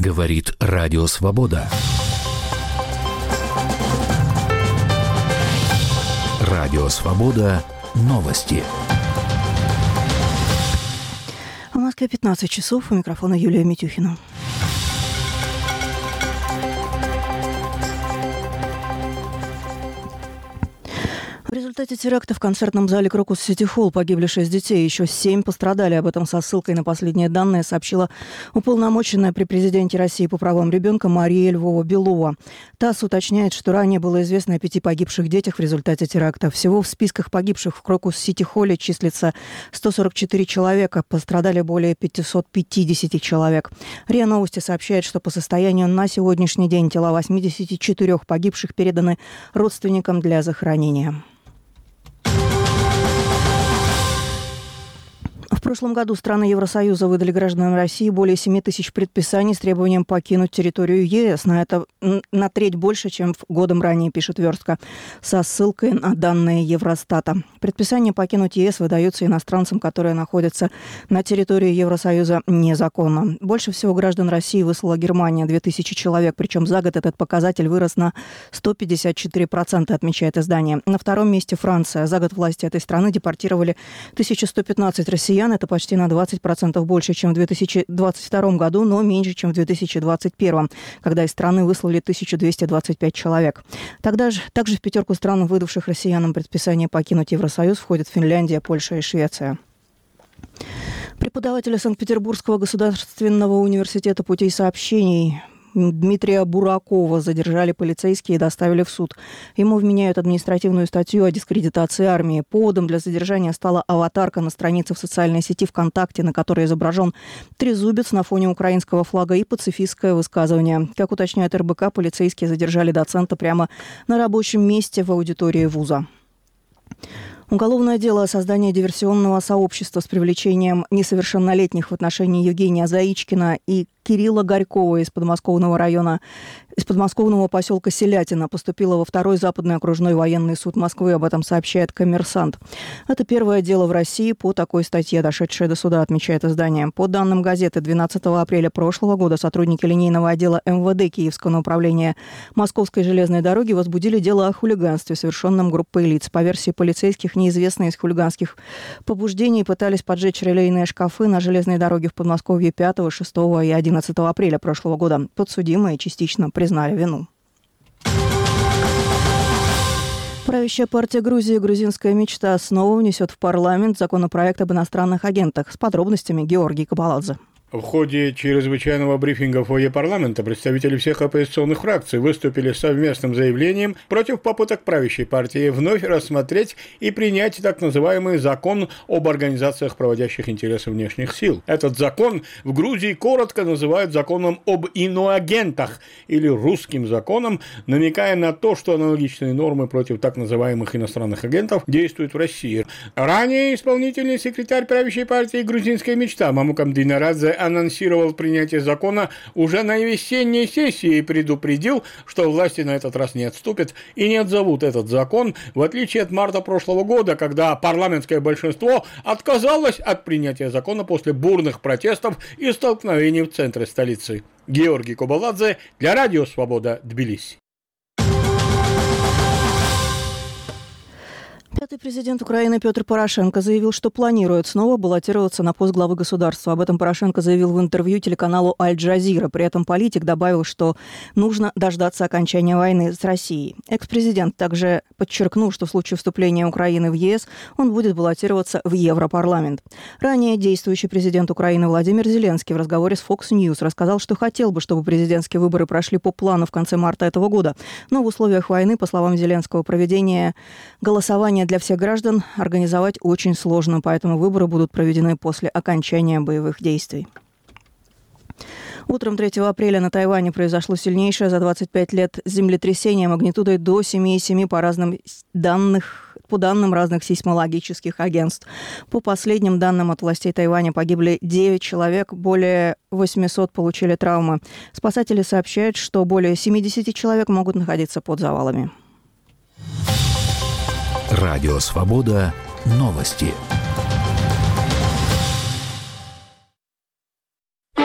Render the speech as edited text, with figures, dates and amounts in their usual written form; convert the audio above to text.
Говорит Радио Свобода. Радио Свобода. Новости. В Москве 15 часов. У микрофона Юлия Митюхина. В результате теракта в концертном зале Крокус Сити Холл погибли 6 детей, еще 7 пострадали. Об этом со ссылкой на последние данные сообщила уполномоченная при президенте России по правам ребенка Мария Львова-Белова. ТАСС уточняет, что ранее было известно о 5 погибших детях в результате теракта. Всего в списках погибших в Крокус Сити Холле числится 144 человека, пострадали более 550 человек. РИА Новости сообщает, что по состоянию на сегодняшний день тела 84 погибших переданы родственникам для захоронения. В прошлом году страны Евросоюза выдали гражданам России более 7 тысяч предписаний с требованием покинуть территорию ЕС. Это на треть больше, чем годом ранее, пишет «Верстка», со ссылкой на данные Евростата. Предписание покинуть ЕС выдается иностранцам, которые находятся на территории Евросоюза незаконно. Больше всего граждан России выслала Германия – 2000 человек, причем за год этот показатель вырос на 154%, отмечает издание. На втором месте Франция. За год власти этой страны депортировали 1115 россиян. Это почти на 20% больше, чем в 2022 году, но меньше, чем в 2021, когда из страны выслали 1225 человек. Также в пятерку стран, выдавших россиянам предписание покинуть Евросоюз, входят Финляндия, Польша и Швеция. Преподавателя Санкт-Петербургского государственного университета путей сообщений Дмитрия Буракова задержали полицейские и доставили в суд. Ему вменяют административную статью о дискредитации армии. Поводом для задержания стала аватарка на странице в социальной сети ВКонтакте, на которой изображен трезубец на фоне украинского флага и пацифистское высказывание. Как уточняет РБК, полицейские задержали доцента прямо на рабочем месте в аудитории вуза. Уголовное дело о создании диверсионного сообщества с привлечением несовершеннолетних в отношении Евгения Заичкина и Кирилла Горькова из подмосковного района, из подмосковного поселка Селятина поступило во второй Западный окружной военный суд Москвы. Об этом сообщает «Коммерсант». Это первое дело в России по такой статье, дошедшее до суда, отмечает издание. По данным газеты, 12 апреля прошлого года сотрудники линейного отдела МВД Киевского управления Московской железной дороги возбудили дело о хулиганстве, совершенном группой лиц. По версии полицейских, неизвестные из хулиганских побуждений пытались поджечь релейные шкафы на железной дороге в Подмосковье 5, 6 и 11 апреля прошлого года. Подсудимые частично признали вину. Правящая партия Грузии «Грузинская мечта» снова внесет в парламент законопроект об иностранных агентах. С подробностями Георгий Кабаладзе. В ходе чрезвычайного брифинга в фойе парламента представители всех оппозиционных фракций выступили с совместным заявлением против попыток правящей партии вновь рассмотреть и принять так называемый закон об организациях, проводящих интересы внешних сил. Этот закон в Грузии коротко называют законом об иноагентах или русским законом, намекая на то, что аналогичные нормы против так называемых иностранных агентов действуют в России. Ранее исполнительный секретарь правящей партии «Грузинская мечта» Мамукам Динарадзе анонсировал принятие закона уже на весенней сессии и предупредил, что власти на этот раз не отступят и не отзовут этот закон, в отличие от марта прошлого года, когда парламентское большинство отказалось от принятия закона после бурных протестов и столкновений в центре столицы. Георгий Кабаладзе для Радио Свобода, Тбилиси. Пятый президент Украины Петр Порошенко заявил, что планирует снова баллотироваться на пост главы государства. Об этом Порошенко заявил в интервью телеканалу «Аль-Джазира». При этом политик добавил, что нужно дождаться окончания войны с Россией. Экс-президент также подчеркнул, что в случае вступления Украины в ЕС он будет баллотироваться в Европарламент. Ранее действующий президент Украины Владимир Зеленский в разговоре с Fox News рассказал, что хотел бы, чтобы президентские выборы прошли по плану в конце марта этого года. Но в условиях войны, по словам Зеленского, проведение голосования для всех граждан организовать очень сложно, поэтому выборы будут проведены после окончания боевых действий. Утром 3 апреля на Тайване произошло сильнейшее за 25 лет землетрясение магнитудой до 7,7 по данным разных сейсмологических агентств. По последним данным от властей Тайваня погибли 9 человек, более 800 получили травмы. Спасатели сообщают, что более 70 человек могут находиться под завалами. Радио Свобода. Новости.